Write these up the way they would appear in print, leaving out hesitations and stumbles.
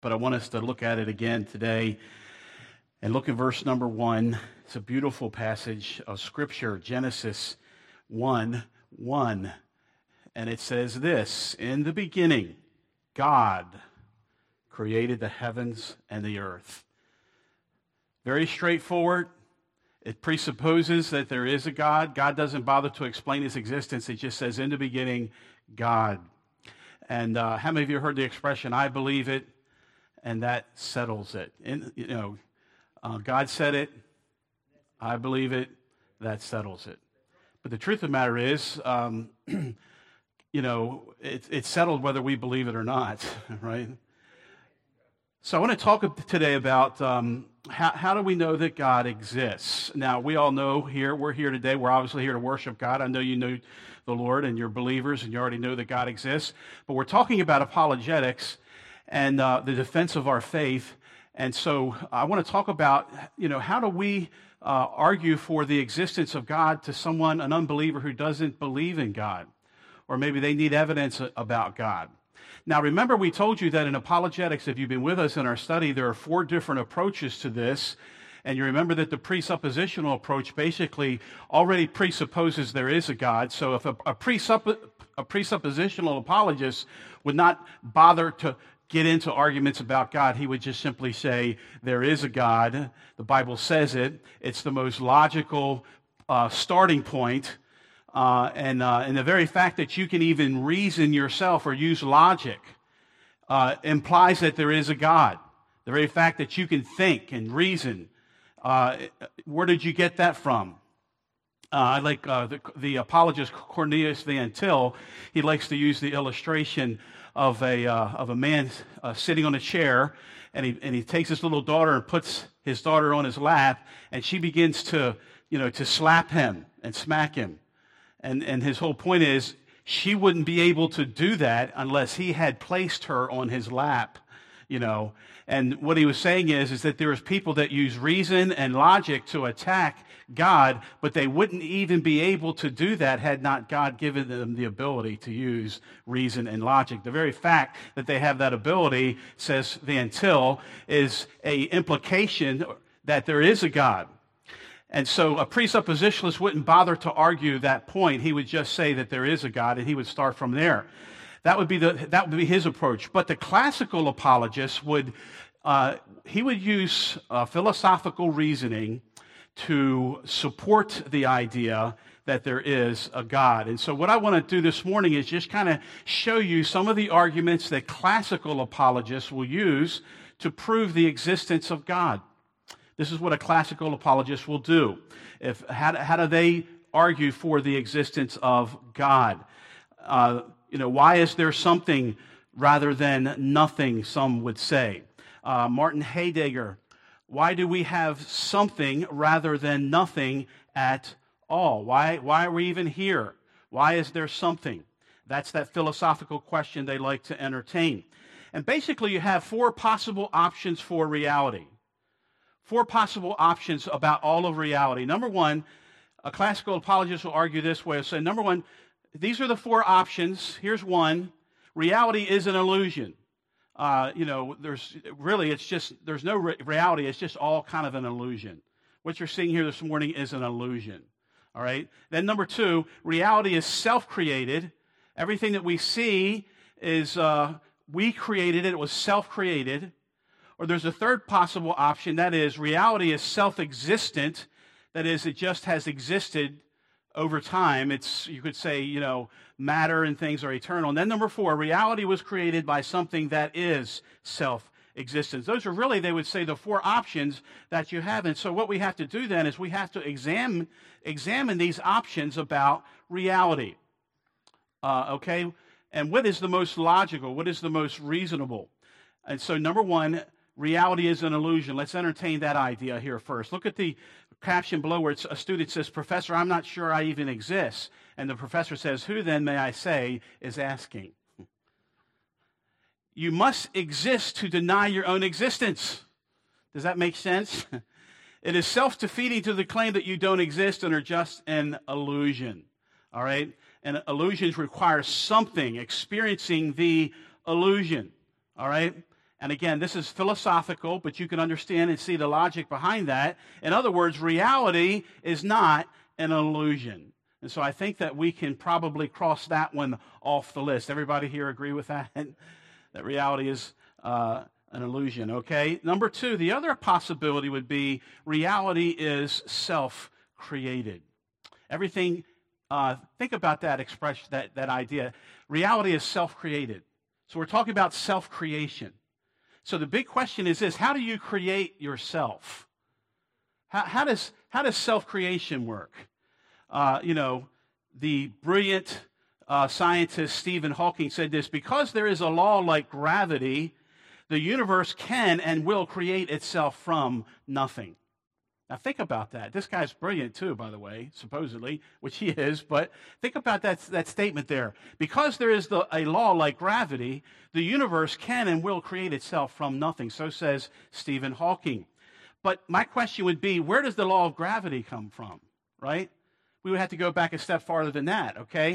but I want us to look at it again today and look at verse number 1. It's a beautiful passage of Scripture, Genesis 1:1. And it says this: in the beginning, God created the heavens and the earth. Very straightforward. It presupposes that there is a God. God doesn't bother to explain his existence. It just says, in the beginning, God. And how many of you heard the expression, I believe it, and that settles it? God said it, I believe it, that settles it. But the truth of the matter is, it's settled whether we believe it or not, right? So I want to talk today about how do we know that God exists? Now, we all know we're here today. We're obviously here to worship God. I know you know the Lord and you're believers and you already know that God exists. But we're talking about apologetics and the defense of our faith. And so I want to talk about, how do we argue for the existence of God to someone, an unbeliever who doesn't believe in God? Or maybe they need evidence about God. Now, remember, we told you that in apologetics, if you've been with us in our study, there are 4 different approaches to this. And you remember that the presuppositional approach basically already presupposes there is a God. So if a presuppositional apologist would not bother to get into arguments about God, he would just simply say, there is a God. The Bible says it. It's the most logical starting point. And the very fact that you can even reason yourself or use logic implies that there is a God. The very fact that you can think and reason, where did you get that from? I like the apologist Cornelius Van Til. He likes to use the illustration of a man sitting on a chair, and he takes his little daughter and puts his daughter on his lap, and she begins to slap him and smack him. And his whole point is she wouldn't be able to do that unless he had placed her on his lap, And what he was saying is that there is people that use reason and logic to attack God, but they wouldn't even be able to do that had not God given them the ability to use reason and logic. The very fact that they have that ability, says Van Til, is an implication that there is a God. And so a presuppositionalist wouldn't bother to argue that point. He would just say that there is a God, and he would start from there. That would be his approach. But the classical apologist would use philosophical reasoning to support the idea that there is a God. And so what I want to do this morning is just kind of show you some of the arguments that classical apologists will use to prove the existence of God. This is what a classical apologist will do. How do they argue for the existence of God? Why is there something rather than nothing, some would say. Martin Heidegger, why do we have something rather than nothing at all? Why are we even here? Why is there something? That's that philosophical question they like to entertain. And basically you have 4 possible options for reality. 4 possible options about all of reality. Number 1, a classical apologist will argue this way. They'll say, number 1, these are the 4 options. Here's one. Reality is an illusion. There's no reality. It's just all kind of an illusion. What you're seeing here this morning is an illusion. All right. Then number 2, reality is self-created. Everything that we see is we created it. It was self-created. Or there's a third possible option, that is, reality is self-existent. That is, it just has existed over time. You could say, matter and things are eternal. And then number 4, reality was created by something that is self-existent. Those are really, they would say, the 4 options that you have. And so what we have to do then is we have to examine these options about reality. Okay? And what is the most logical? What is the most reasonable? And so number 1, reality is an illusion. Let's entertain that idea here first. Look at the caption below where a student says, Professor, I'm not sure I even exist. And the professor says, who then, may I say, is asking? You must exist to deny your own existence. Does that make sense? It is self-defeating to the claim that you don't exist and are just an illusion. All right? And illusions require something, experiencing the illusion. All right? And again, this is philosophical, but you can understand and see the logic behind that. In other words, reality is not an illusion. And so I think that we can probably cross that one off the list. Everybody here agree with that? That reality is an illusion, okay? Number two, the other possibility would be reality is self-created. Everything, think about that expression, that idea. Reality is self-created. So we're talking about self-creation. So the big question is this: how do you create yourself? How does self-creation work? The brilliant scientist Stephen Hawking said this: because there is a law like gravity, the universe can and will create itself from nothing. Now think about that. This guy's brilliant too, by the way, supposedly, which he is, but think about that statement there. Because there is a law like gravity, the universe can and will create itself from nothing. So says Stephen Hawking. But my question would be, where does the law of gravity come from, right? We would have to go back a step farther than that, okay?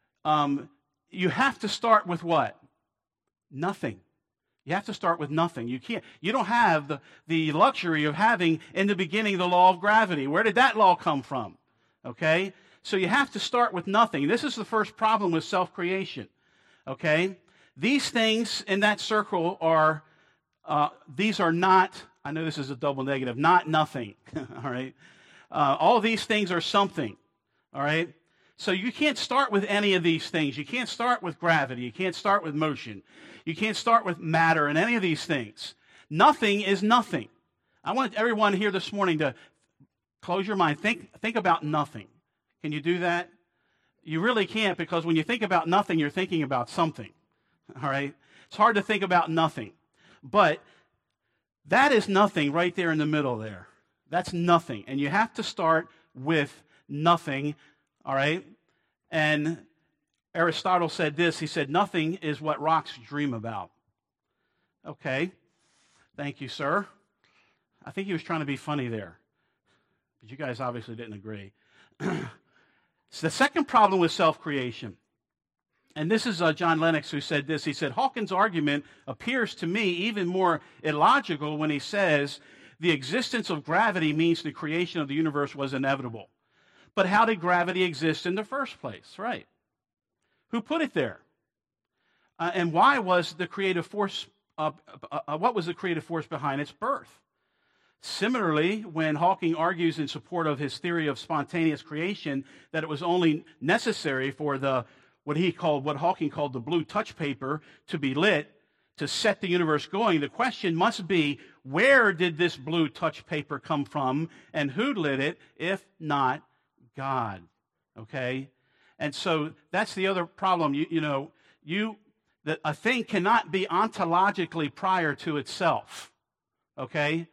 You have to start with what? Nothing. You have to start with nothing. You don't have the luxury of having in the beginning the law of gravity. Where did that law come from? Okay? So you have to start with nothing. This is the first problem with self-creation. Okay? These things in that circle are not, I know this is a double negative, not nothing. All right? All of these things are something. All right? So you can't start with any of these things. You can't start with gravity. You can't start with motion. You can't start with matter and any of these things. Nothing is nothing. I want everyone here this morning to close your mind. Think about nothing. Can you do that? You really can't, because when you think about nothing, you're thinking about something. All right? It's hard to think about nothing. But that is nothing right there in the middle there. That's nothing. And you have to start with nothing. All right? And Aristotle said this. He said, nothing is what rocks dream about. Okay. Thank you, sir. I think he was trying to be funny there. But you guys obviously didn't agree. So the second problem with self-creation. And this is John Lennox who said this. He said, Hawkins' argument appears to me even more illogical when he says the existence of gravity means the creation of the universe was inevitable. But how did gravity exist in the first place, right? Who put it there? And why was the creative force, what was the creative force behind its birth? Similarly, when Hawking argues in support of his theory of spontaneous creation that it was only necessary for what Hawking called the blue touch paper to be lit to set the universe going, the question must be, where did this blue touch paper come from and who lit it, if not God? Okay? And so that's the other problem. That a thing cannot be ontologically prior to itself. Okay?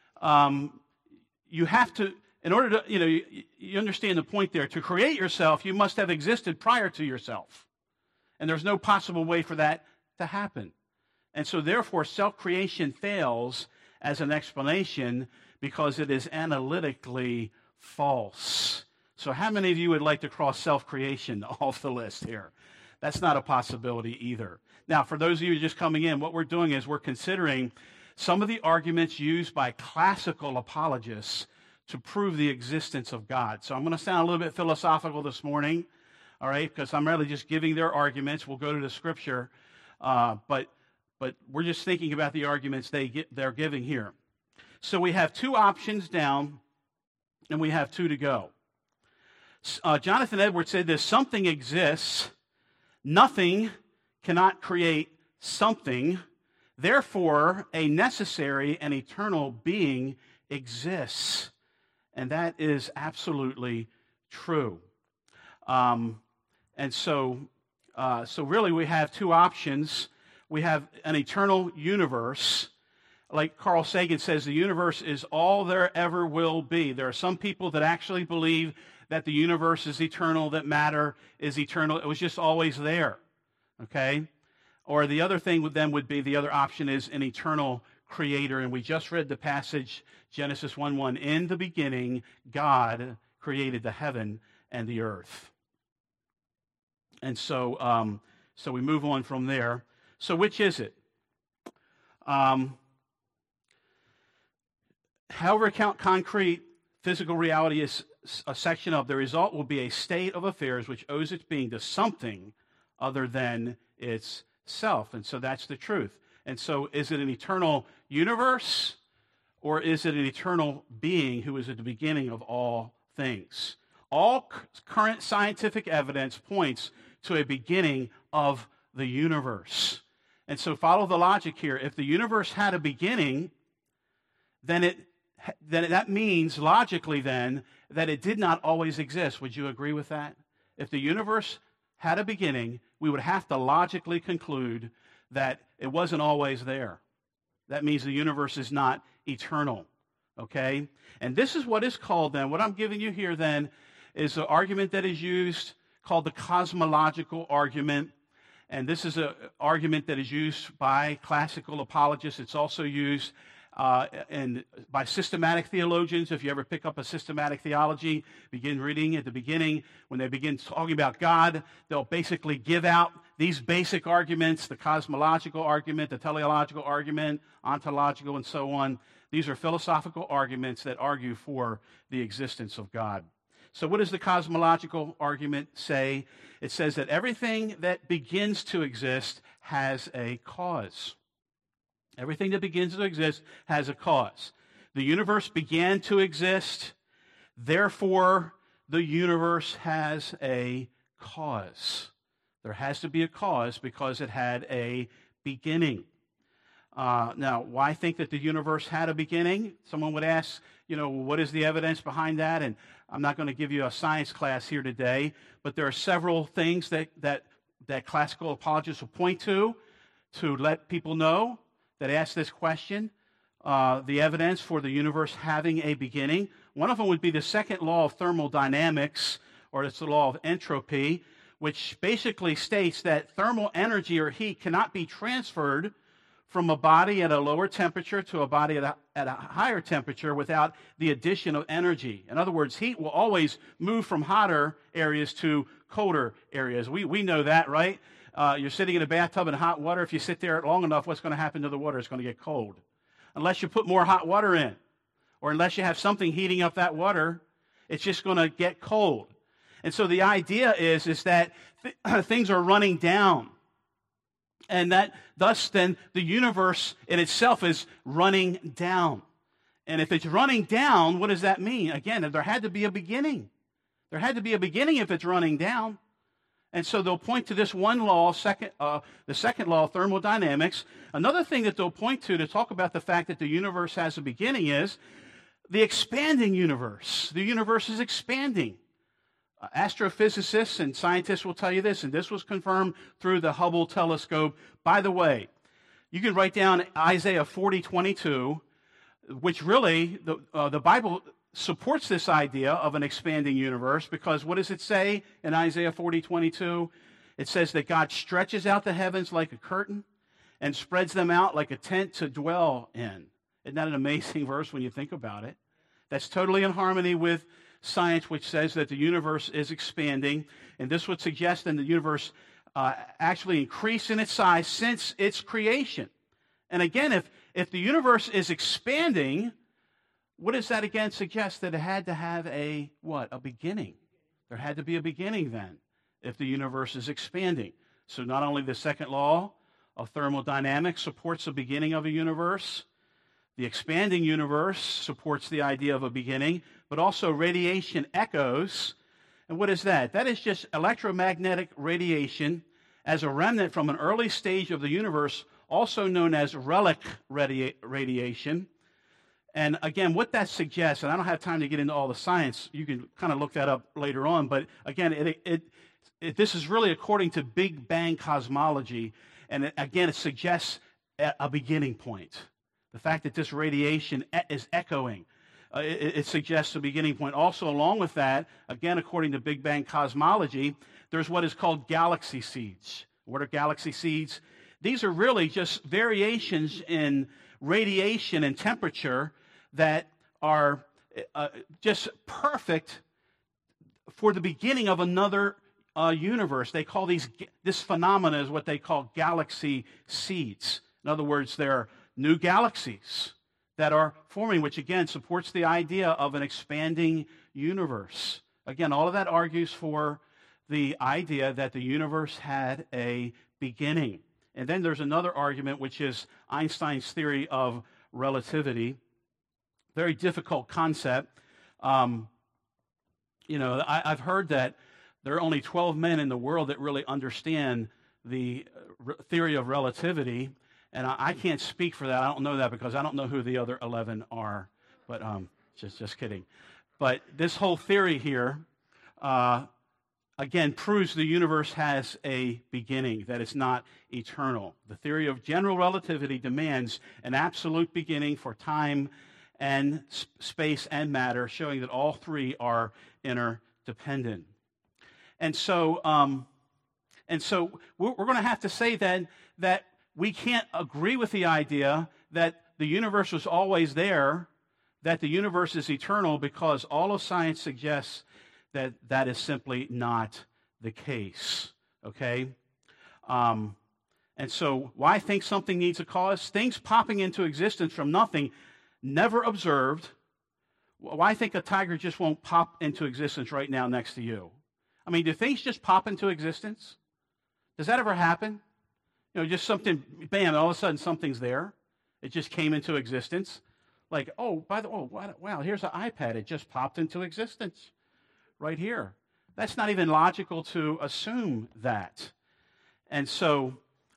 You have to, in order to, you understand the point there. To create yourself, you must have existed prior to yourself. And there's no possible way for that to happen. And so therefore, self-creation fails as an explanation because it is analytically false. So how many of you would like to cross self-creation off the list here? That's not a possibility either. Now, for those of you just coming in, what we're doing is we're considering some of the arguments used by classical apologists to prove the existence of God. So I'm going to sound a little bit philosophical this morning, all right, because I'm really just giving their arguments. We'll go to the scripture, but we're just thinking about the arguments they're giving here. So we have two options down, and we have two to go. Jonathan Edwards said this: something exists, nothing cannot create something, therefore a necessary and eternal being exists. And that is absolutely true. And so really we have two options. We have an eternal universe. Like Carl Sagan says, the universe is all there ever will be. There are some people that actually believe that the universe is eternal, that matter is eternal. It was just always there, okay? Or the other thing would be, the other option is an eternal creator. And we just read the passage, Genesis 1:1. In the beginning, God created the heaven and the earth. And so we move on from there. So which is it? Um, However concrete physical reality is a section of, the result will be a state of affairs which owes its being to something other than itself. And so that's the truth. And so is it an eternal universe, or is it an eternal being who is at the beginning of all things? All current scientific evidence points to a beginning of the universe. And so follow the logic here. If the universe had a beginning, then that means logically then that it did not always exist. Would you agree with that? If the universe had a beginning, we would have to logically conclude that it wasn't always there. That means the universe is not eternal, okay? And this is what is called then, what I'm giving you here then, is an argument that is used called the cosmological argument. And this is an argument that is used by classical apologists. It's also used by systematic theologians. If you ever pick up a systematic theology, begin reading at the beginning, when they begin talking about God, they'll basically give out these basic arguments: the cosmological argument, the teleological argument, ontological, and so on. These are philosophical arguments that argue for the existence of God. So what does the cosmological argument say? It says that everything that begins to exist has a cause. Everything that begins to exist has a cause. The universe began to exist, therefore the universe has a cause. There has to be a cause because it had a beginning. Now, why think that the universe had a beginning? Someone would ask, what is the evidence behind that? And I'm not going to give you a science class here today, but there are several things that classical apologists will point to let people know that ask this question, the evidence for the universe having a beginning. One of them would be the second law of thermodynamics, or it's the law of entropy, which basically states that thermal energy or heat cannot be transferred from a body at a lower temperature to a body at a higher temperature without the addition of energy. In other words, heat will always move from hotter areas to colder areas. We know that, right? You're sitting in a bathtub in hot water. If you sit there long enough, what's going to happen to the water? It's going to get cold. Unless you put more hot water in, or unless you have something heating up that water, it's just going to get cold. And so the idea is that things are running down. And that thus then the universe in itself is running down. And if it's running down, what does that mean? Again, there had to be a beginning. There had to be a beginning if it's running down. And so they'll point to this one law, the second law of thermodynamics. Another thing that they'll point to talk about the fact that the universe has a beginning is the expanding universe. The universe is expanding. Astrophysicists and scientists will tell you this, and this was confirmed through the Hubble telescope. By the way, you can write down Isaiah 40:22, which really, the Bible supports this idea of an expanding universe, because what does it say in Isaiah 40:22? It says that God stretches out the heavens like a curtain and spreads them out like a tent to dwell in. Isn't that an amazing verse when you think about it? That's totally in harmony with science, which says that the universe is expanding, and this would suggest that the universe actually increased in its size since its creation. And again, if the universe is expanding, what does that again suggest? That it had to have a beginning. There had to be a beginning then, if the universe is expanding. So not only the second law of thermodynamics supports the beginning of a universe, the expanding universe supports the idea of a beginning, but also radiation echoes. And what is that? That is just electromagnetic radiation as a remnant from an early stage of the universe, also known as relic radiation. And again, what that suggests, and I don't have time to get into all the science, you can kind of look that up later on, but again, this is really according to Big Bang cosmology, and again, it suggests a beginning point. The fact that this radiation is echoing, it suggests a beginning point. Also, along with that, again, according to Big Bang cosmology, there's what is called galaxy seeds. What are galaxy seeds? These are really just variations in radiation and temperature that are just perfect for the beginning of another universe. They call this phenomena is what they call galaxy seeds. In other words, they're new galaxies that are forming, which again supports the idea of an expanding universe. Again, all of that argues for the idea that the universe had a beginning. And then there's another argument, which is Einstein's theory of relativity. Very difficult concept. I've heard that there are only 12 men in the world that really understand the theory of relativity, and I can't speak for that. I don't know that because I don't know who the other 11 are. But just kidding. But this whole theory here, again, proves the universe has a beginning, that it's not eternal. The theory of general relativity demands an absolute beginning for time and space and matter, showing that all three are interdependent. And so we're going to have to say then that we can't agree with the idea that the universe was always there, that the universe is eternal, because all of science suggests that that is simply not the case, okay? And so why think something needs a cause? Things popping into existence from nothing, never observed. Why think a tiger just won't pop into existence right now next to you? I mean, do things just pop into existence? Does that ever happen? Just something, bam, all of a sudden something's there. It just came into existence. Like, wow, here's an iPad. It just popped into existence right here. That's not even logical to assume that. And so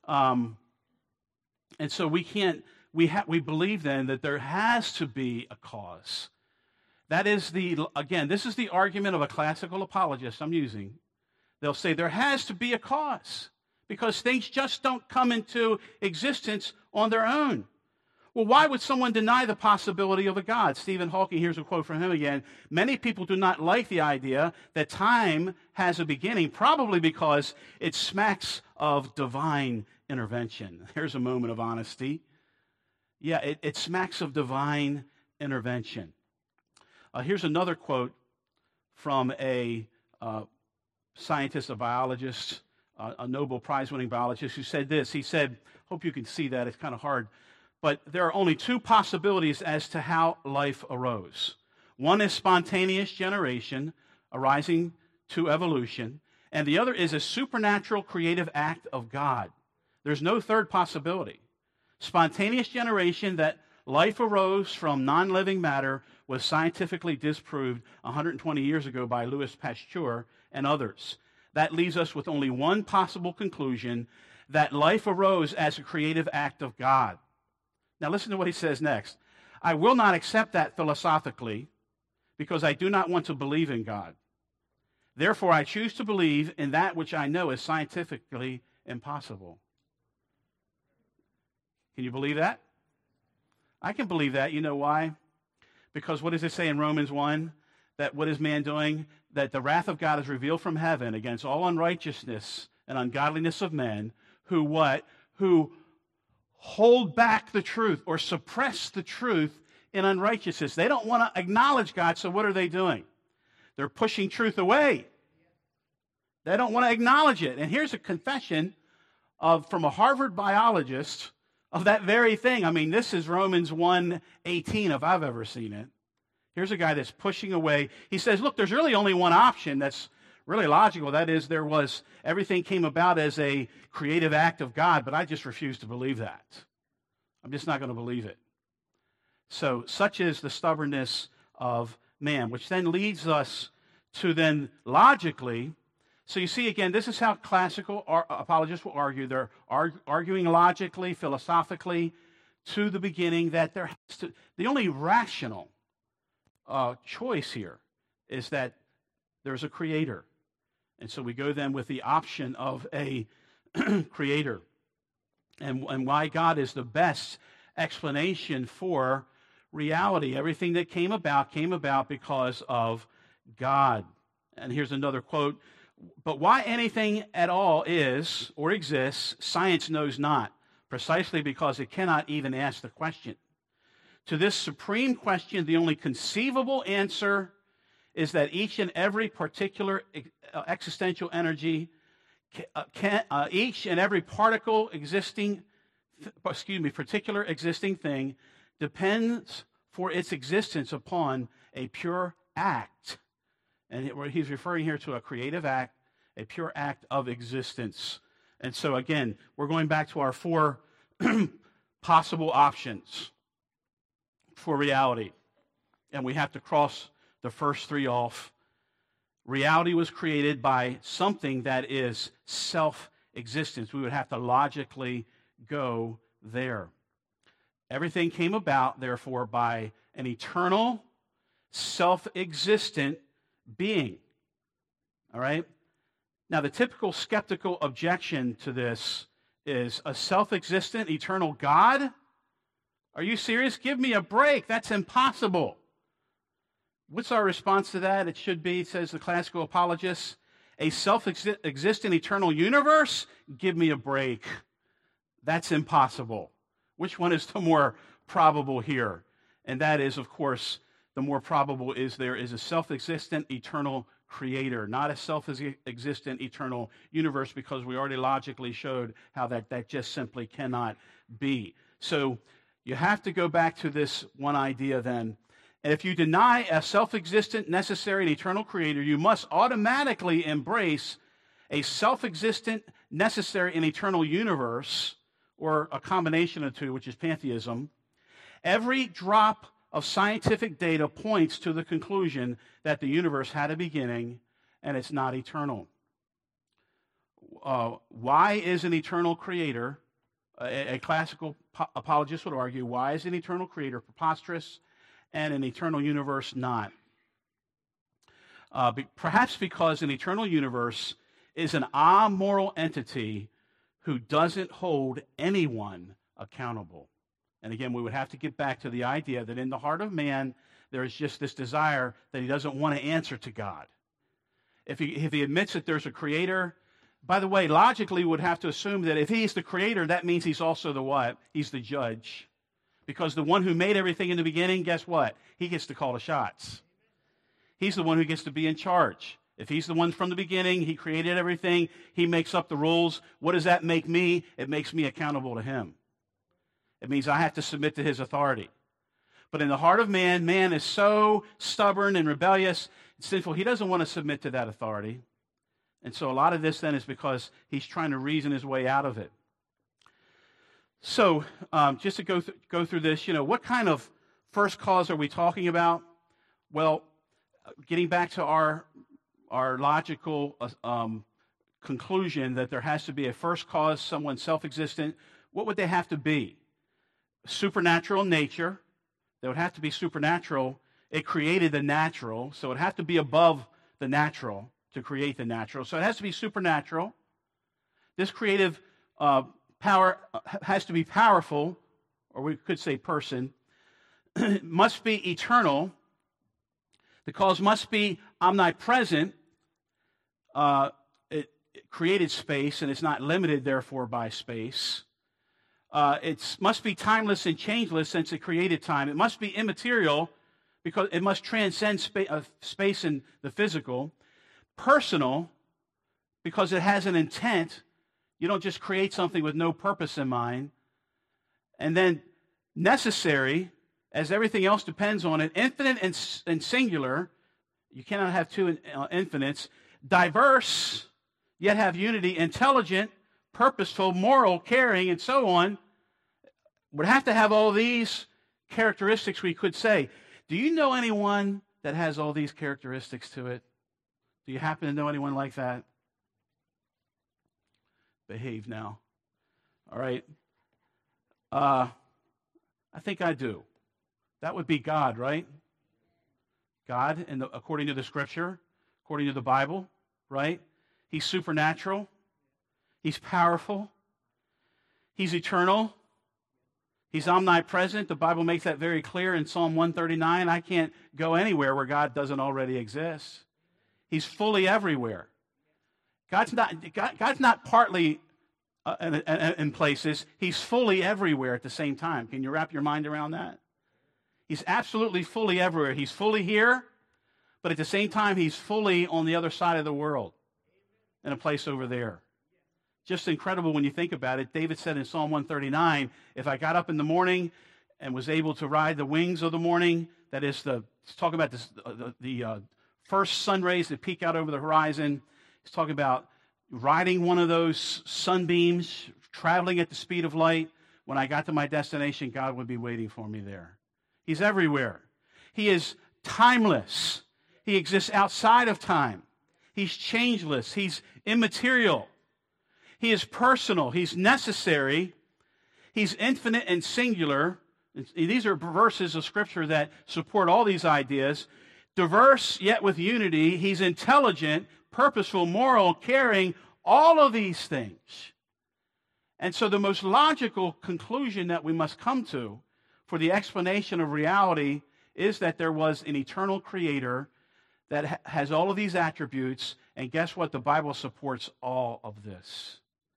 we believe then that there has to be a cause. That is this is the argument of a classical apologist I'm using. They'll say there has to be a cause because things just don't come into existence on their own. Well, why would someone deny the possibility of a God? Stephen Hawking, here's a quote from him again. Many people do not like the idea that time has a beginning, probably because it smacks of divine intervention. Here's a moment of honesty. Yeah, it smacks of divine intervention. Here's another quote from a scientist, a biologist, a Nobel Prize-winning biologist who said this. He said, hope you can see that, it's kind of hard, but there are only two possibilities as to how life arose. One is spontaneous generation arising to evolution, and the other is a supernatural creative act of God. There's no third possibility. Spontaneous generation, that life arose from non-living matter, was scientifically disproved 120 years ago by Louis Pasteur and others. That leaves us with only one possible conclusion, that life arose as a creative act of God. Now listen to what he says next. I will not accept that philosophically because I do not want to believe in God. Therefore, I choose to believe in that which I know is scientifically impossible. Can you believe that? I can believe that. You know why? Because what does it say in Romans 1? That what is man doing? That the wrath of God is revealed from heaven against all unrighteousness and ungodliness of men who what? Who hold back the truth or suppress the truth in unrighteousness. They don't want to acknowledge God, so what are they doing? They're pushing truth away. They don't want to acknowledge it. And here's a confession from a Harvard biologist of that very thing. I mean, this is Romans 1:18 if I've ever seen it. Here's a guy that's pushing away. He says, look, there's really only one option that's really logical. That is, everything came about as a creative act of God, but I just refuse to believe that. I'm just not going to believe it. So such is the stubbornness of man, which then leads us to then logically. So you see, again, this is how classical apologists will argue. They're arguing logically, philosophically, to the beginning that the only rational choice here is that there's a creator. And so we go then with the option of a creator. And why God is the best explanation for reality. Everything that came about because of God. And here's another quote. But why anything at all is or exists, science knows not, precisely because it cannot even ask the question. To this supreme question, the only conceivable answer is that each and every particular existential energy, each and every particle existing particular existing thing depends for its existence upon a pure act. And he's referring here to a creative act, a pure act of existence. And so again, we're going back to our four possible options for reality. And we have to cross the first three off. Reality was created by something that is self-existence. We would have to logically go there. Everything came about, therefore, by an eternal, self-existent being. All right? Now, the typical skeptical objection to this is a self-existent, eternal God? Are you serious? Give me a break. That's impossible. What's our response to that? It should be, says the classical apologists, a self-existent eternal universe? Give me a break. That's impossible. Which one is the more probable here? And that is, of course, the more probable is there is a self-existent eternal creator, not a self-existent eternal universe, because we already logically showed how that just simply cannot be. So you have to go back to this one idea then. And if you deny a self-existent, necessary, and eternal creator, you must automatically embrace a self-existent, necessary, and eternal universe, or a combination of two, which is pantheism. Every drop of scientific data points to the conclusion that the universe had a beginning and it's not eternal. Why is an eternal creator, a classical apologist would argue, why is an eternal creator preposterous and an eternal universe not? Perhaps because an eternal universe is an amoral entity who doesn't hold anyone accountable. And again, we would have to get back to the idea that in the heart of man, there is just this desire that he doesn't want to answer to God. If he admits that there's a creator, by the way, logically, we would have to assume that if he's the creator, that means he's also the what? He's the judge. Because the one who made everything in the beginning, guess what? He gets to call the shots. He's the one who gets to be in charge. If he's the one from the beginning, he created everything, he makes up the rules. What does that make me? It makes me accountable to him. It means I have to submit to his authority. But in the heart of man, man is so stubborn and rebellious and sinful, he doesn't want to submit to that authority. And so a lot of this then is because he's trying to reason his way out of it. So just to go through this, what kind of first cause are we talking about? Well, getting back to our logical conclusion that there has to be a first cause, someone self-existent, what would they have to be? Supernatural nature. They would have to be supernatural. It created the natural, so it would have to be above the natural to create the natural. So it has to be supernatural. This creative power has to be powerful, or we could say person. It must be eternal. The cause must be omnipresent. It created space, and it's not limited, therefore, by space. It must be timeless and changeless since it created time. It must be immaterial because it must transcend space and the physical. Personal because it has an intent. You don't just create something with no purpose in mind. And then necessary, as everything else depends on it. Infinite and singular. You cannot have two infinites. Diverse, yet have unity. Intelligent, purposeful, moral, caring, and so on, would have to have all these characteristics, we could say. Do you know anyone that has all these characteristics to it? Do you happen to know anyone like that? Behave now. All right. I think I do. That would be God, right? God, according to the Scripture, according to the Bible, right? He's supernatural. He's powerful. He's eternal. He's omnipresent. The Bible makes that very clear in Psalm 139. I can't go anywhere where God doesn't already exist. He's fully everywhere. God's not partly in places. He's fully everywhere at the same time. Can you wrap your mind around that? He's absolutely fully everywhere. He's fully here, but at the same time, he's fully on the other side of the world in a place over there. Just incredible when you think about it. David said in Psalm 139, if I got up in the morning and was able to ride the wings of the morning, that is he's talking about the first sun rays that peek out over the horizon. He's talking about riding one of those sunbeams, traveling at the speed of light. When I got to my destination, God would be waiting for me there. He's everywhere. He is timeless. He exists outside of time. He's changeless. He's immaterial. He is personal. He's necessary. He's infinite and singular. These are verses of Scripture that support all these ideas. Diverse, yet with unity. He's intelligent, purposeful, moral, caring, all of these things. And so the most logical conclusion that we must come to for the explanation of reality is that there was an eternal creator that has all of these attributes. And guess what? The Bible supports all of this.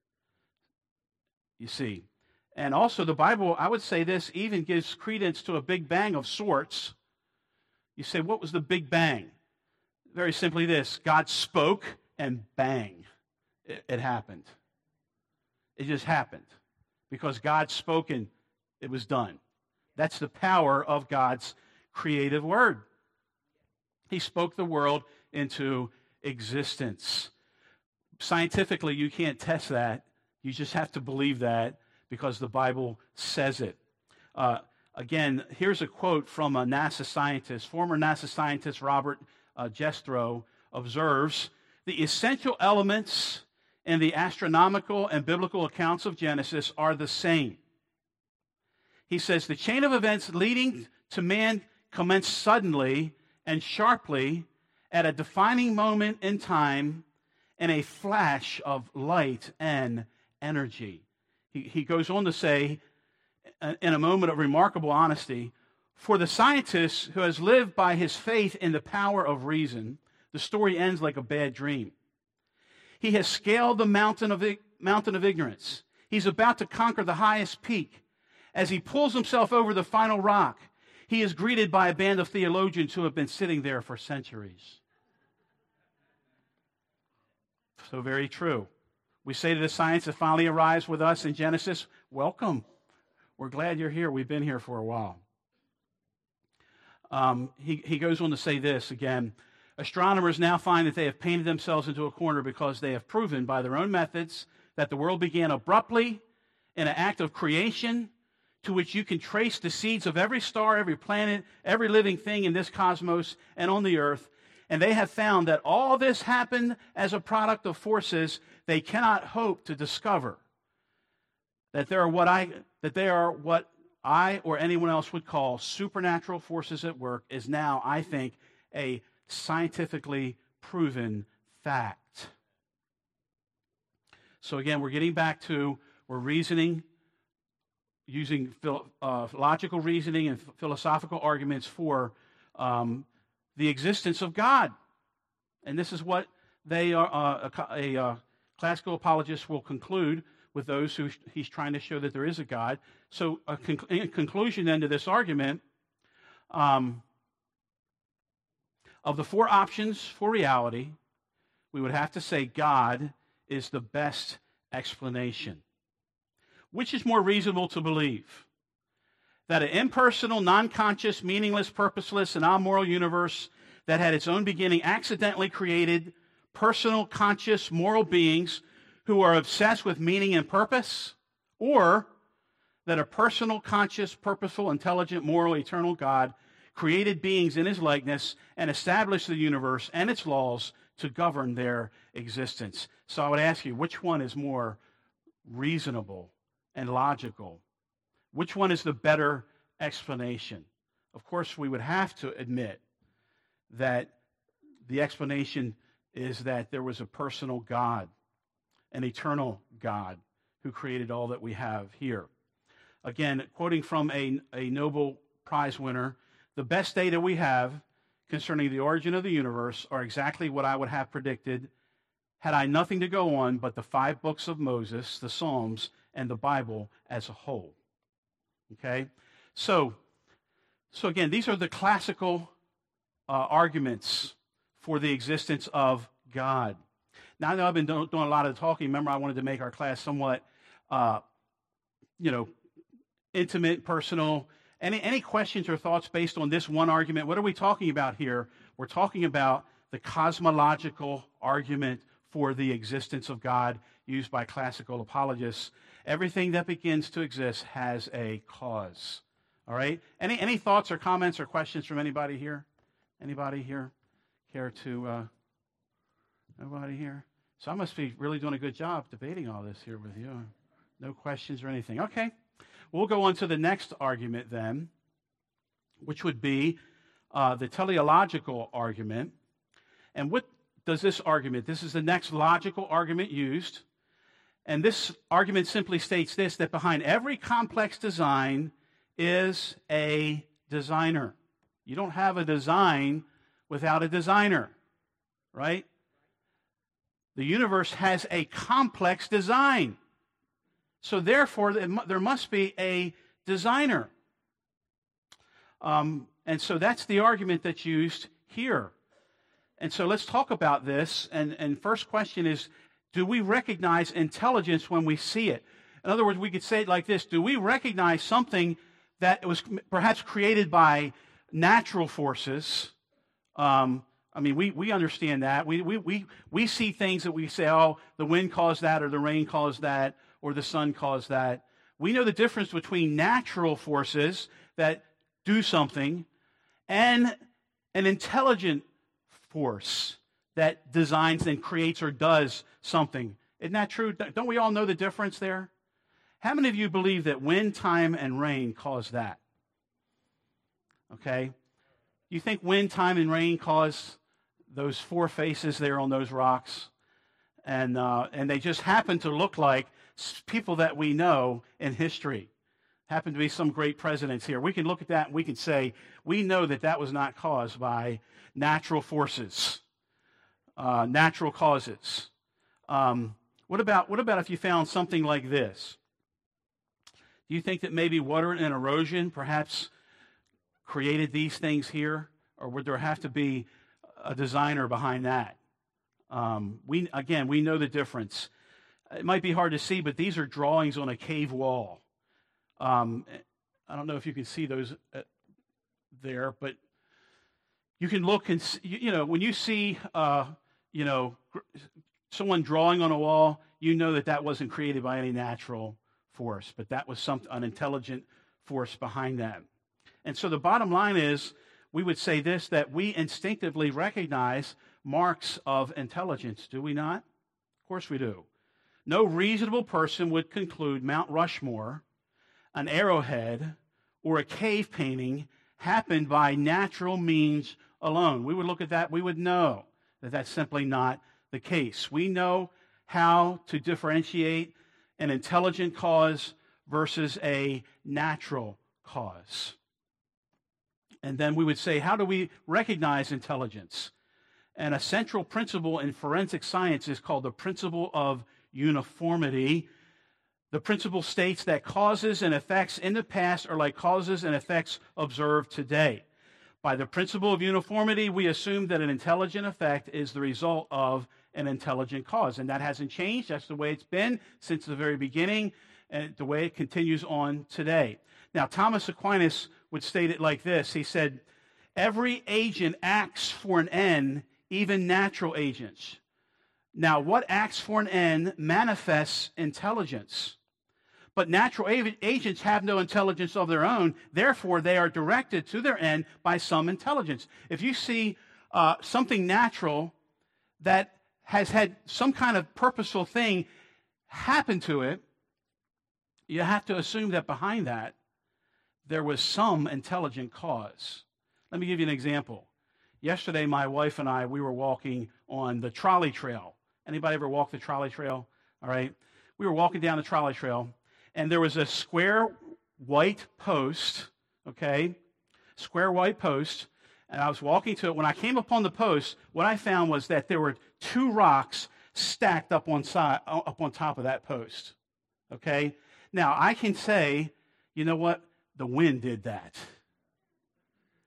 You see. And also the Bible, I would say this, even gives credence to a Big Bang of sorts. You say, what was the Big Bang? Very simply this: God spoke and bang, it happened. It just happened. Because God spoke and it was done. That's the power of God's creative word. He spoke the world into existence. Scientifically, you can't test that. You just have to believe that because the Bible says it. Again, here's a quote from a NASA scientist. Former NASA scientist Robert Jastrow observes, the essential elements in the astronomical and biblical accounts of Genesis are the same. He says, the chain of events leading to man commenced suddenly and sharply at a defining moment in time in a flash of light and energy. He goes on to say, in a moment of remarkable honesty, for the scientist who has lived by his faith in the power of reason, the story ends like a bad dream. He has scaled the mountain of ignorance. He's about to conquer the highest peak. As he pulls himself over the final rock, he is greeted by a band of theologians who have been sitting there for centuries. So very true. We say to the science that finally arrives with us in Genesis, welcome. We're glad you're here. We've been here for a while. He goes on to say this again. Astronomers now find that they have painted themselves into a corner because they have proven by their own methods that the world began abruptly in an act of creation to which you can trace the seeds of every star, every planet, every living thing in this cosmos and on the earth. And they have found that all this happened as a product of forces they cannot hope to discover. That they are what I or anyone else would call supernatural forces at work is now, I think, a scientifically proven fact. So again, we're getting back to, we're reasoning, using logical reasoning and philosophical arguments for the existence of God. And this is what they are, a classical apologist will conclude with those who he's trying to show that there is a God. So in conclusion then to this argument, of the four options for reality, we would have to say God is the best explanation. Which is more reasonable to believe? That an impersonal, non-conscious, meaningless, purposeless, and amoral universe that had its own beginning accidentally created personal, conscious, moral beings who are obsessed with meaning and purpose? Or that a personal, conscious, purposeful, intelligent, moral, eternal God created beings in his likeness and established the universe and its laws to govern their existence? So I would ask you, which one is more reasonable and logical? Which one is the better explanation? Of course, we would have to admit that the explanation is that there was a personal God, an eternal God, who created all that we have here. Again, quoting from a Nobel Prize winner, the best data we have concerning the origin of the universe are exactly what I would have predicted had I nothing to go on but the 5 books of Moses, the Psalms, and the Bible as a whole. Okay? So again, these are the classical arguments for the existence of God. Now, I know I've been doing a lot of talking. Remember, I wanted to make our class somewhat, intimate, personal. Any questions or thoughts based on this one argument? What are we talking about here? We're talking about the cosmological argument for the existence of God used by classical apologists. Everything that begins to exist has a cause. All right? Any thoughts or comments or questions from anybody here? Anybody here care to? Nobody here? So I must be really doing a good job debating all this here with you. No questions or anything. Okay. We'll go on to the next argument then, which would be the teleological argument. And what does this argument? This is the next logical argument used. And this argument simply states this, that behind every complex design is a designer. You don't have a design without a designer, right? The universe has a complex design. So therefore, there must be a designer. And so that's the argument that's used here. And so let's talk about this. And first question is, do we recognize intelligence when we see it? In other words, we could say it like this. Do we recognize something that was perhaps created by natural forces? We understand that. We see things that we say, oh, the wind caused that, or the rain caused that, or the sun caused that. We know the difference between natural forces that do something and an intelligent force that designs and creates or does something. Isn't that true? Don't we all know the difference there? How many of you believe that wind, time, and rain cause that? Okay. You think wind, time, and rain cause those four faces there on those rocks? And they just happen to look like people that we know in history. Happen to be some great presidents here. We can look at that and we can say, we know that that was not caused by natural forces, natural causes. What about if you found something like this? Do you think that maybe water and erosion perhaps created these things here? Or would there have to be a designer behind that? We know the difference. It might be hard to see, but these are drawings on a cave wall. I don't know if you can see those there, but you can look and when you see someone drawing on a wall, you know that wasn't created by any natural force, but that was an intelligent force behind that. And so the bottom line is, we would say this, that we instinctively recognize marks of intelligence, do we not? Of course we do. No reasonable person would conclude Mount Rushmore, an arrowhead, or a cave painting happened by natural means alone. We would look at that, we would know that that's simply not the case. We know how to differentiate an intelligent cause versus a natural cause. And then we would say, how do we recognize intelligence? And a central principle in forensic science is called the principle of uniformity. The principle states that causes and effects in the past are like causes and effects observed today. By the principle of uniformity, we assume that an intelligent effect is the result of an intelligent cause. And that hasn't changed. That's the way it's been since the very beginning, and the way it continues on today. Now, Thomas Aquinas would state it like this. He said, every agent acts for an end, even natural agents. Now, what acts for an end manifests intelligence. But natural agents have no intelligence of their own. Therefore, they are directed to their end by some intelligence. If you see something natural that has had some kind of purposeful thing happen to it, you have to assume that behind that, there was some intelligent cause. Let me give you an example. Yesterday, my wife and I, we were walking on the trolley trail. Anybody ever walk the trolley trail? All right. We were walking down the trolley trail, and there was a square white post, okay? Square white post, and I was walking to it. When I came upon the post, what I found was that there were two rocks stacked up on top of that post, okay? Now, I can say, you know what? The wind did that.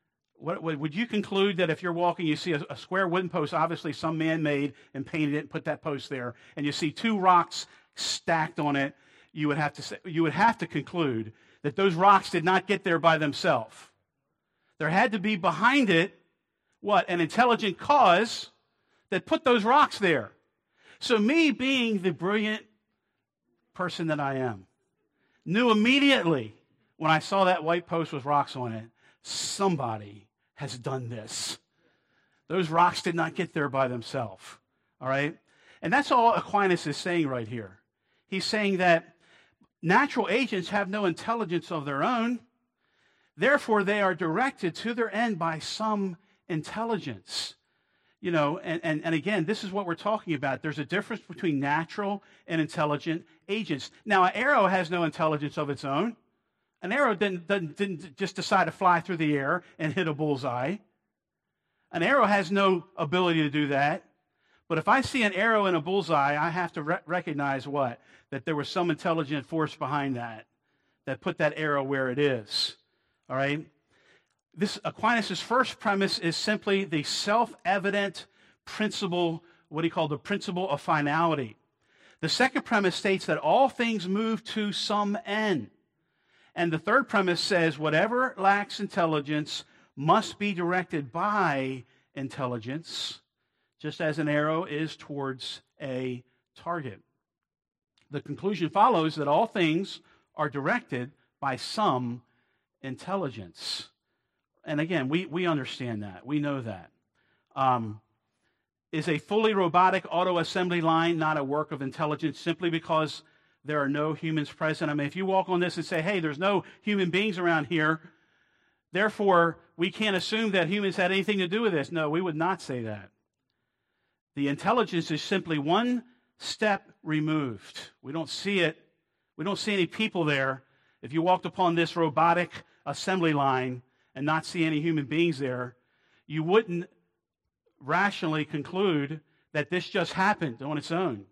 would you conclude that if you're walking, you see a square wooden post, obviously some man made and painted it and put that post there, and you see two rocks stacked on it, you would have to conclude that those rocks did not get there by themselves. There had to be behind it, what? An intelligent cause that put those rocks there. So me, being the brilliant person that I am, knew immediately when I saw that white post with rocks on it, somebody has done this. Those rocks did not get there by themselves. All right? And that's all Aquinas is saying right here. He's saying that natural agents have no intelligence of their own. Therefore, they are directed to their end by some intelligence. You know, and again, this is what we're talking about. There's a difference between natural and intelligent agents. Now, an arrow has no intelligence of its own. An arrow didn't just decide to fly through the air and hit a bullseye. An arrow has no ability to do that. But if I see an arrow in a bullseye, I have to recognize what? That there was some intelligent force behind that put that arrow where it is. All right? This Aquinas' first premise is simply the self-evident principle, what he called the principle of finality. The second premise states that all things move to some end. And the third premise says whatever lacks intelligence must be directed by intelligence, just as an arrow is towards a target. The conclusion follows that all things are directed by some intelligence. And again, we understand that. We know that. Is a fully robotic auto assembly line not a work of intelligence simply because there are no humans present? I mean, if you walk on this and say, hey, there's no human beings around here, therefore we can't assume that humans had anything to do with this. No, we would not say that. The intelligence is simply one step removed. We don't see it. We don't see any people there. If you walked upon this robotic assembly line and not see any human beings there, you wouldn't rationally conclude that this just happened on its own.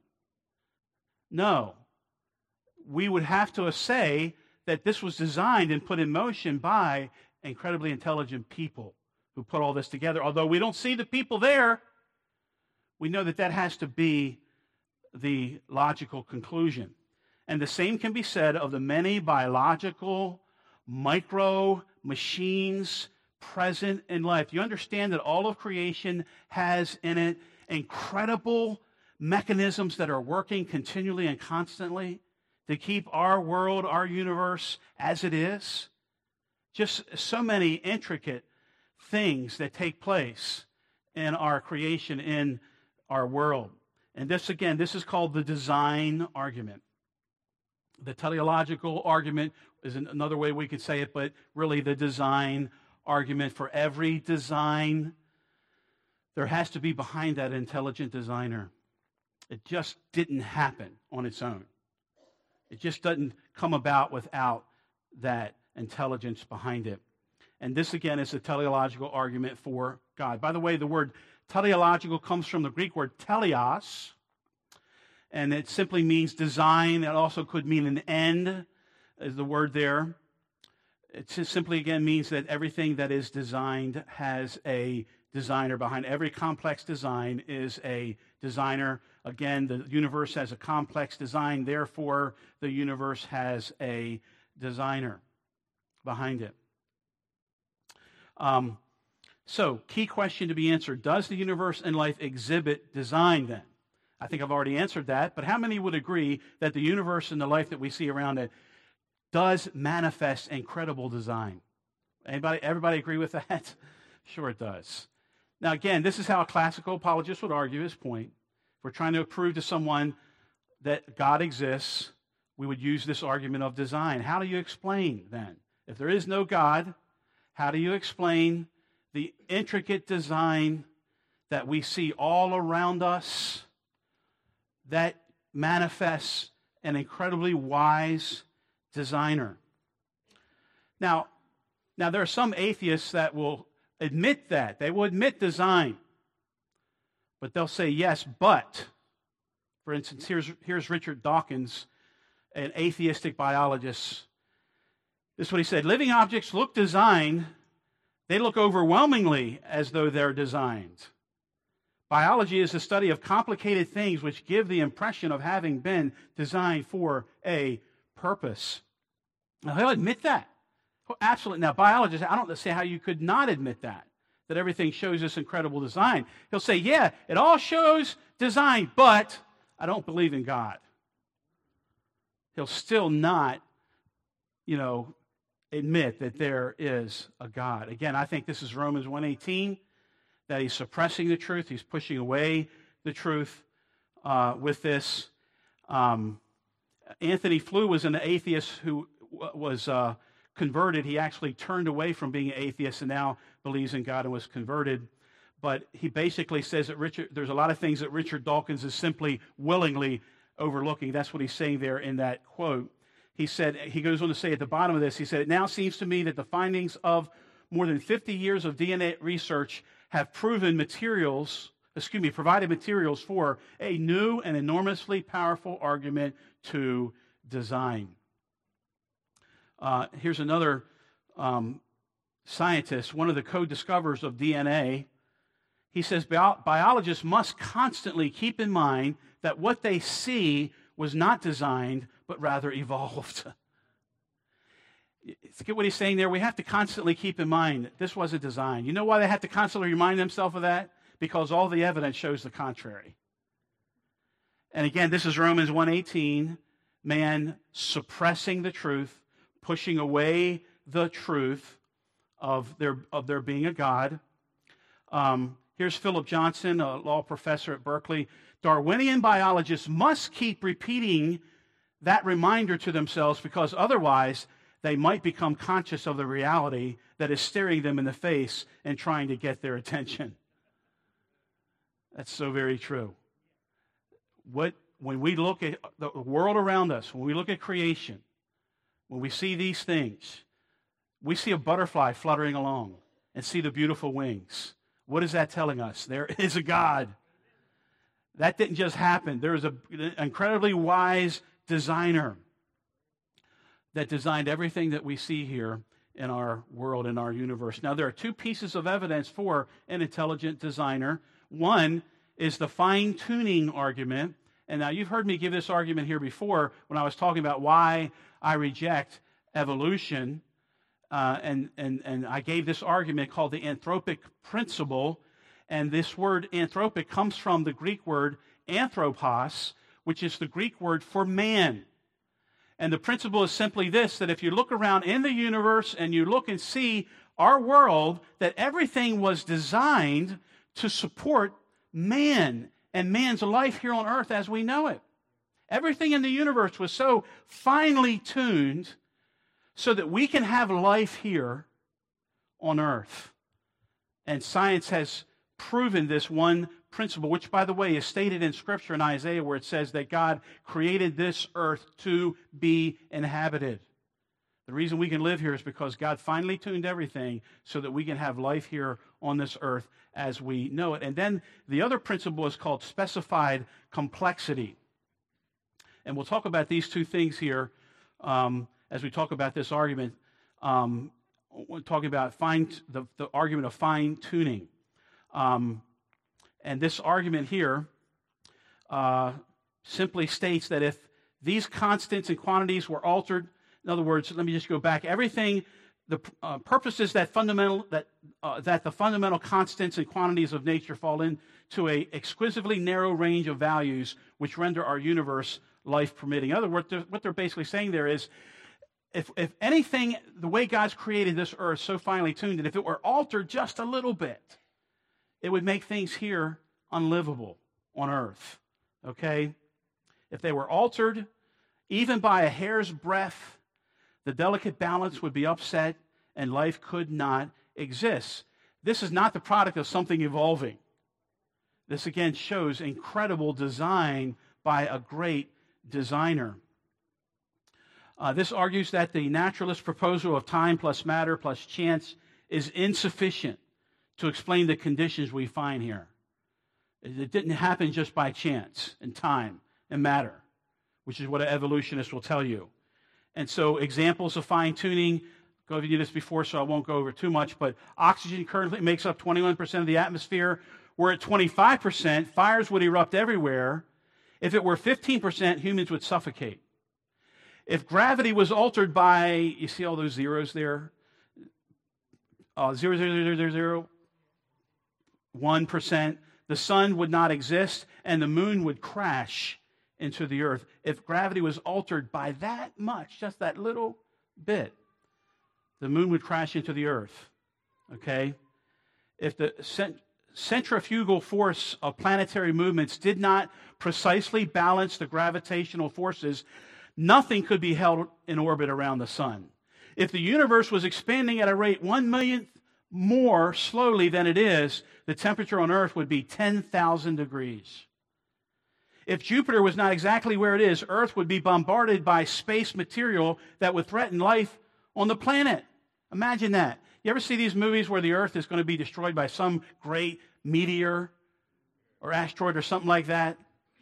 No. We would have to say that this was designed and put in motion by incredibly intelligent people who put all this together. Although we don't see the people there, we know that that has to be the logical conclusion. And the same can be said of the many biological micro machines present in life. You understand that all of creation has in it incredible mechanisms that are working continually and constantly to keep our world, our universe as it is. Just so many intricate things that take place in our creation, in our world. And this is called the design argument. The teleological argument is another way we could say it, but really the design argument. For every design, there has to be behind that intelligent designer. It just didn't happen on its own. It just doesn't come about without that intelligence behind it. And this, again, is a teleological argument for God. By the way, the word teleological comes from the Greek word teleos, and it simply means design. It also could mean an end, is the word there. It just simply, again, means that everything that is designed has a designer behind. Every complex design is a designer. Again, the universe has a complex design. Therefore, the universe has a designer behind it. So, key question to be answered. Does the universe and life exhibit design then? I think I've already answered that, but how many would agree that the universe and the life that we see around it does manifest incredible design? Everybody agree with that? Sure it does. Now again, this is how a classical apologist would argue his point. If we're trying to prove to someone that God exists, we would use this argument of design. How do you explain then? If there is no God, how do you explain the intricate design that we see all around us that manifests an incredibly wise designer? Now there are some atheists that will admit that. They will admit design. But they'll say, yes, but. For instance, here's Richard Dawkins, an atheistic biologist. This is what he said. Living objects look designed, They look overwhelmingly as though they're designed. Biology is the study of complicated things which give the impression of having been designed for a purpose. Now, he'll admit that. Oh, absolutely. Now, biologists, I don't see how you could not admit that everything shows this incredible design. He'll say, yeah, it all shows design, but I don't believe in God. He'll still not, admit that there is a God. Again, I think this is Romans 1:18, that he's suppressing the truth. He's pushing away the truth with this. Anthony Flew was an atheist who was converted. He actually turned away from being an atheist and now believes in God and was converted. But he basically says that there's a lot of things that Richard Dawkins is simply willingly overlooking. That's what he's saying there in that quote. He goes on to say at the bottom of this, he said, it now seems to me that the findings of more than 50 years of DNA research have provided materials for a new and enormously powerful argument to design. Here's another scientist, one of the co-discoverers of DNA. He says biologists must constantly keep in mind that what they see was not designed, but rather evolved. Get what he's saying there? We have to constantly keep in mind that this wasn't designed. You know why they have to constantly remind themselves of that? Because all the evidence shows the contrary. And again, this is Romans 1:18, man suppressing the truth, pushing away the truth of there being a God. Here's Philip Johnson, a law professor at Berkeley. Darwinian biologists must keep repeating that reminder to themselves because otherwise they might become conscious of the reality that is staring them in the face and trying to get their attention. That's so very true. When we look at the world around us, when we look at creation, when we see these things, we see a butterfly fluttering along and see the beautiful wings. What is that telling us? There is a God. That didn't just happen. There is an incredibly wise designer that designed everything that we see here in our world, in our universe. Now, there are two pieces of evidence for an intelligent designer. One is the fine-tuning argument. And now you've heard me give this argument here before when I was talking about why I reject evolution. And I gave this argument called the anthropic principle. And this word anthropic comes from the Greek word anthropos, which is the Greek word for man. And the principle is simply this, that if you look around in the universe and you look and see our world, that everything was designed to support man and man's life here on earth as we know it. Everything in the universe was so finely tuned so that we can have life here on earth. And science has proven this one principle, which, by the way, is stated in Scripture in Isaiah, where it says that God created this earth to be inhabited. The reason we can live here is because God finely tuned everything so that we can have life here on this earth as we know it. And then the other principle is called specified complexity. And we'll talk about these two things here as we talk about this argument. We're talking about the argument of fine-tuning. And this argument here simply states that if these constants and quantities were altered, in other words, let me just go back. Everything, the purpose is that the fundamental constants and quantities of nature fall into a exquisitely narrow range of values which render our universe life permitting. In other words, what they're basically saying there is, if anything, the way God's created this earth so finely tuned, that if it were altered just a little bit, it would make things here unlivable on earth. Okay? If they were altered, even by a hair's breadth, the delicate balance would be upset and life could not exist. This is not the product of something evolving. This again shows incredible design by a great designer. This argues that the naturalist proposal of time plus matter plus chance is insufficient to explain the conditions we find here. It didn't happen just by chance and time and matter, which is what an evolutionist will tell you. And so examples of fine-tuning Go over you this before, so I won't go over too much, but oxygen currently makes up 21% of the atmosphere. We're at 25%. Fires would erupt everywhere. If it were 15%, humans would suffocate. If gravity was altered by, you see all those zeros there? 0.00001%, the sun would not exist, and the moon would crash into the earth. If gravity was altered by that much, just that little bit, the moon would crash into the earth. Okay? If the centrifugal force of planetary movements did not precisely balance the gravitational forces, nothing could be held in orbit around the sun. If the universe was expanding at a rate 1/1,000,000th more slowly than it is, the temperature on Earth would be 10,000 degrees. If Jupiter was not exactly where it is, Earth would be bombarded by space material that would threaten life on the planet. Imagine that. You ever see these movies where the Earth is going to be destroyed by some great meteor or asteroid or something like that?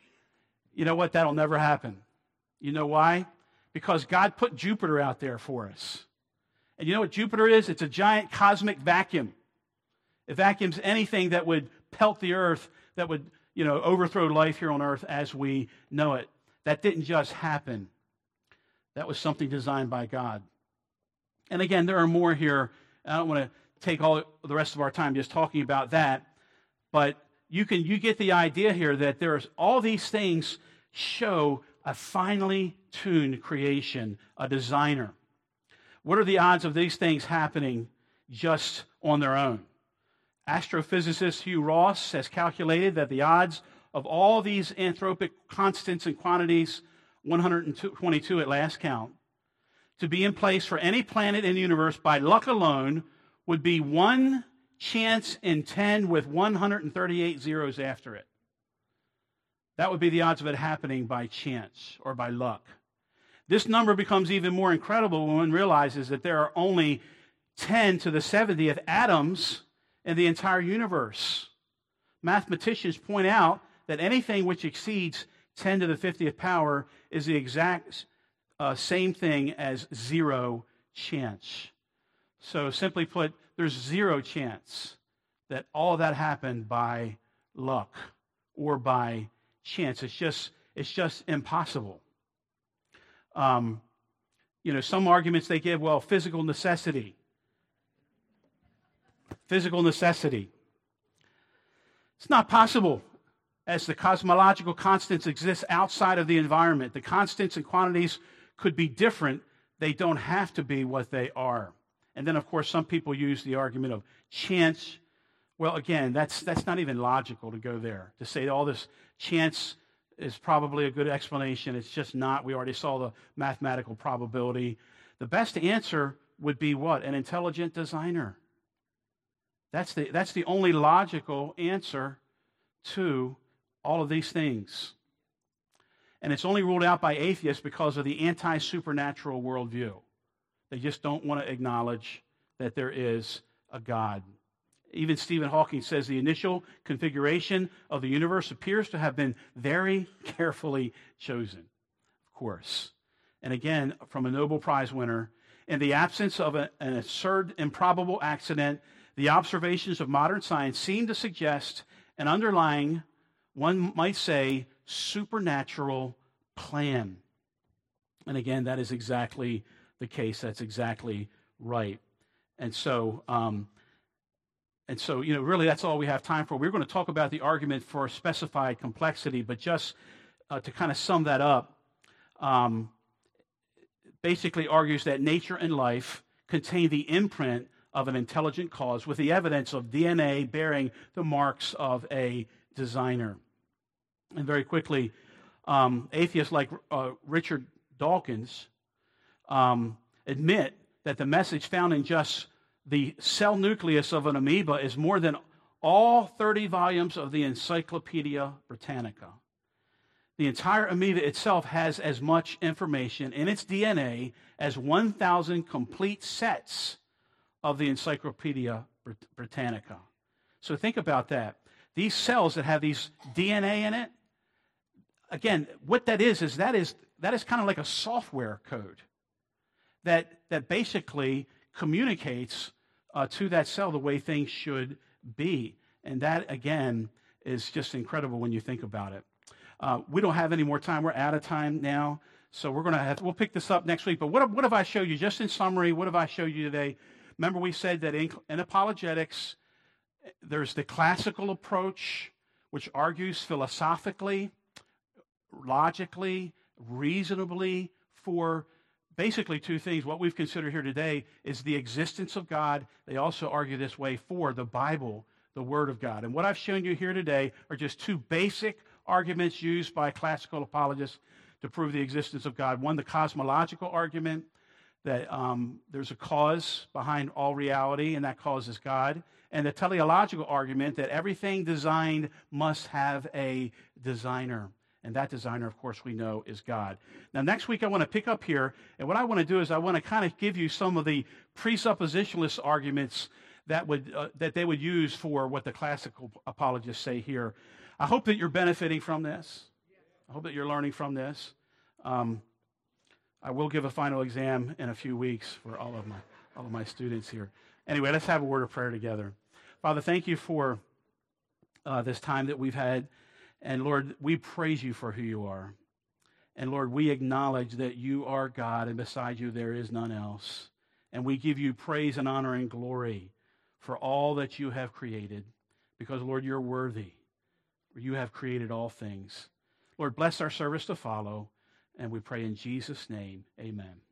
You know what? That'll never happen. You know why? Because God put Jupiter out there for us. And you know what Jupiter is? It's a giant cosmic vacuum. It vacuums anything that would pelt the Earth, that would, overthrow life here on Earth as we know it. That didn't just happen. That was something designed by God. And again, there are more here. I don't want to take all the rest of our time just talking about that. But you get the idea here that there's all these things show a finely tuned creation, a designer. What are the odds of these things happening just on their own? Astrophysicist Hugh Ross has calculated that the odds of all these anthropic constants and quantities, 122 at last count, to be in place for any planet in the universe by luck alone would be 1 chance in 10 with 138 zeros after it. That would be the odds of it happening by chance or by luck. This number becomes even more incredible when one realizes that there are only 10 to the 70th atoms in the entire universe. Mathematicians point out that anything which exceeds 10 to the 50th power is the exact same thing as zero chance. So simply put, there's zero chance that all of that happened by luck or by chance. It's just impossible. Some arguments they give, physical necessity. Physical necessity. It's not possible, as the cosmological constants exist outside of the environment. The constants and quantities could be different. They don't have to be what they are. And then, of course, some people use the argument of chance. Well, again, that's not even logical to go there, to say all this chance is probably a good explanation. It's just not. We already saw the mathematical probability. The best answer would be what? An intelligent designer. That's the only logical answer to all of these things. And it's only ruled out by atheists because of the anti-supernatural worldview. They just don't want to acknowledge that there is a God. Even Stephen Hawking says the initial configuration of the universe appears to have been very carefully chosen, of course. And again, from a Nobel Prize winner, in the absence of an absurd, improbable accident, the observations of modern science seem to suggest an underlying, one might say, supernatural plan. And again, that is exactly the case. That's exactly right. And so, really that's all we have time for. We're going to talk about the argument for specified complexity, but just to kind of sum that up, basically argues that nature and life contain the imprint of an intelligent cause with the evidence of DNA bearing the marks of a designer. And very quickly, atheists like Richard Dawkins admit that the message found in just the cell nucleus of an amoeba is more than all 30 volumes of the Encyclopedia Britannica. The entire amoeba itself has as much information in its DNA as 1,000 complete sets of the Encyclopedia Britannica. So think about that. These cells that have these DNA in it, again, what that is kind of like a software code that basically communicates to that cell the way things should be. And that, again, is just incredible when you think about it. We don't have any more time. We're out of time now. So we'll pick this up next week. But what have I showed you? Just in summary, what have I showed you today? Remember, we said that in apologetics, there's the classical approach, which argues philosophically, logically, reasonably for basically two things. What we've considered here today is the existence of God. They also argue this way for the Bible, the Word of God. And what I've shown you here today are just two basic arguments used by classical apologists to prove the existence of God. One, the cosmological argument, that there's a cause behind all reality, and that cause is God. And the teleological argument that everything designed must have a designer. And that designer, of course, we know is God. Now, next week I want to pick up here, and what I want to do is I want to kind of give you some of the presuppositionalist arguments that they would use for what the classical apologists say here. I hope that you're benefiting from this. I hope that you're learning from this. I will give a final exam in a few weeks for all of my students here. Anyway, let's have a word of prayer together. Father, thank you for this time that we've had. And Lord, we praise you for who you are. And Lord, we acknowledge that you are God, and beside you there is none else. And we give you praise and honor and glory for all that you have created, because Lord, you're worthy. You have created all things. Lord, bless our service to follow. And we pray in Jesus' name, amen.